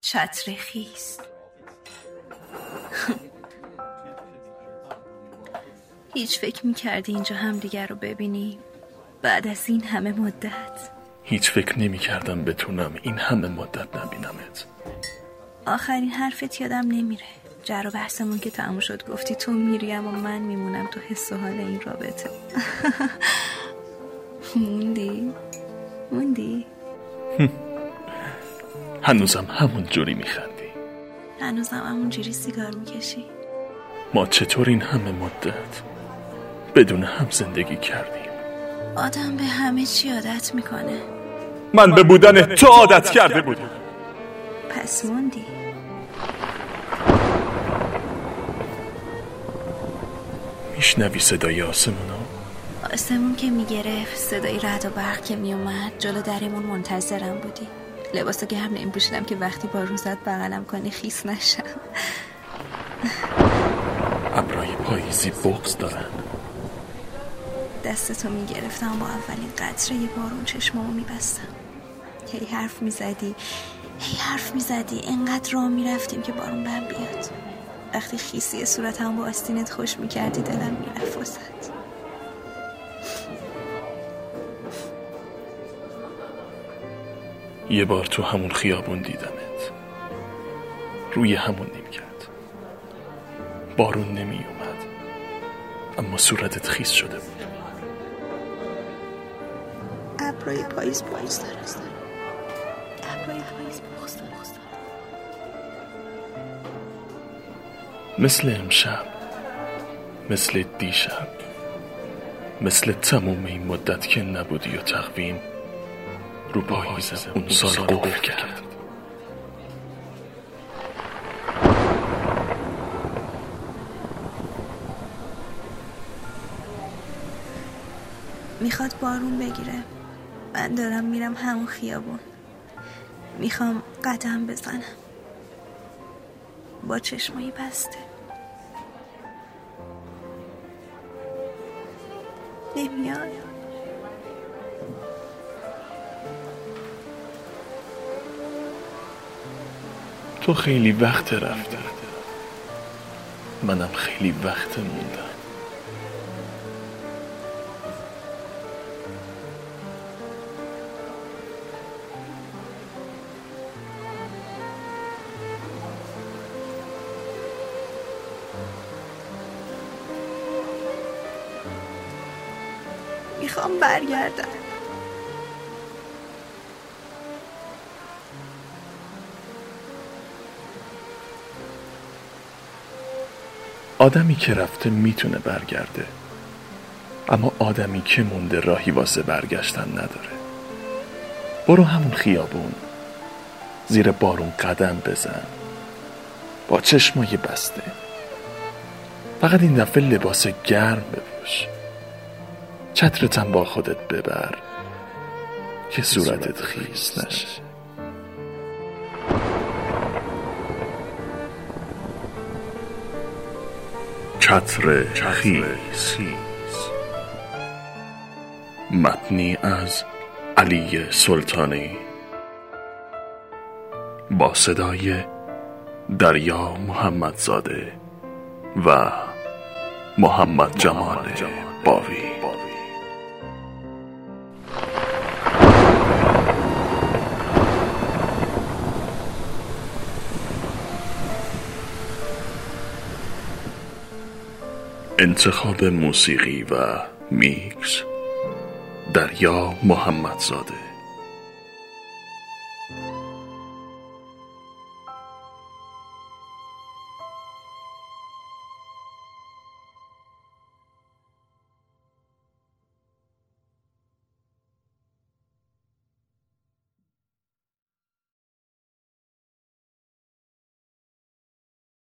چتر خیس. هیچ فکر میکردی اینجا هم دیگر رو ببینیم بعد از این همه مدت؟ هیچ فکر نمیکردم بتونم این همه مدت نبینمت. آخرین حرفت یادم نمیره. جر و بحثمون که تموم شد گفتی تو میریم و من میمونم تو حس و حال این رابطه. موندی؟ هنوزم همون جوری میخندی؟ هنوزم همون جوری سیگار میکشی؟ ما چطور این همه مدت بدون هم زندگی کردیم؟ آدم به همه چی عادت میکنه. من به بودن تو عادت کرده بودم. پس موندی. میشنوی صدای آسمونو؟ آسمون که میگرفت، صدای رعد و برق که میومد، جلو درمون منتظرم بودی. لباسو گرم نمیپوشیدم که وقتی بارون زد بغلم کنی خیس نشم. ابرای پاییزی بغض دارن. دستتو میگرفتم با اولین قطره بارون چشمامو میبستم. هی حرف میزدی انقدر راه میرفتیم که بارون بهم بیاد. وقتی خیسی صورتم با آستینت خوش میکردی دلم میرفت واسد. یه بار تو همون خیابون دیدمت، روی همون نیمکت. بارون نمی اومد اما صورتت خیس شده بود. ابرای پاییز بغض داره. مثل امشب، مثل دیشب، مثل تموم این مدت که نبودی و تقویم رو پاییز اون سال قفل کرد. میخواد بارون بگیره. من دارم میرم همون خیابون. میخوام قدم بزنم با چشمایی بسته. نمیاد. تو خیلی وقت رفته، منم خیلی وقت موندم. میخوام برگردم. آدمی که رفته میتونه برگرده، اما آدمی که مونده راهی واسه برگشتن نداره. برو همون خیابون، زیر بارون قدم بزن با چشمای بسته. فقط این دفعه لباس گرم بپوش، چترتم با خودت ببر که صورتت خیس نشه. چتر خیس. متنی از علی سلطانی با صدای دریا محمدزاده و محمد جمال باوی. انتخاب موسیقی و میکس دریا محمدزاده.